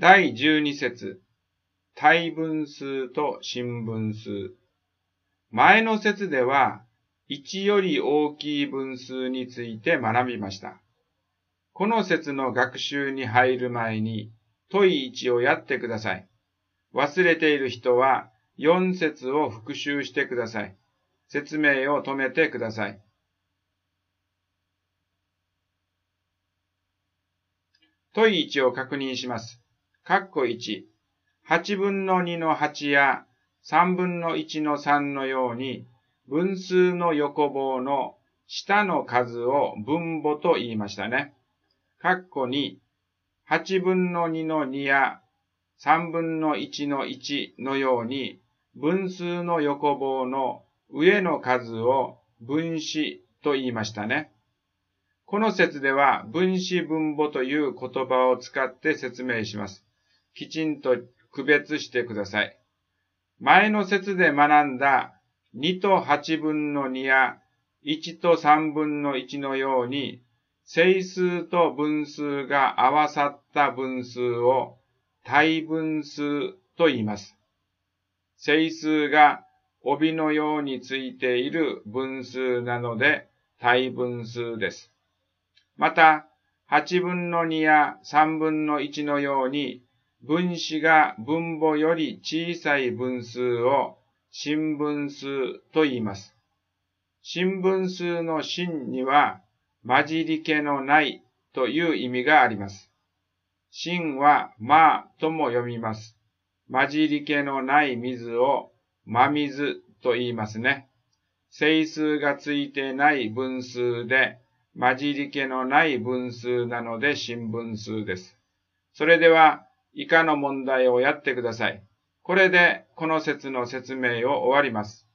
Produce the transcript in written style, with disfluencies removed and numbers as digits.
第12節、対分数と新分数。前の節では、1より大きい分数について学びました。この節の学習に入る前に、問い1をやってください。忘れている人は、4節を復習してください。説明を止めてください。問い1を確認します。括弧1、8分の2の8や3分の1の3のように、分数の横棒の下の数を分母と言いましたね。括弧2、8分の2の2や3分の1の1のように、分数の横棒の上の数を分子と言いましたね。この節では分子分母という言葉を使って説明します。きちんと区別してください。前の節で学んだ2と8分の2や1と3分の1のように、整数と分数が合わさった分数を対分数と言います。整数が帯のようについている分数なので対分数です。また、8分の2や3分の1のように、分子が分母より小さい分数を新分数と言います。新分数の新には、混じり気のないという意味があります。新はまとも読みます。混じり気のない水を真水と言いますね。整数がついてない分数で、混じり気のない分数なので新分数です。それでは、以下の問題をやってください。これでこの節の説明を終わります。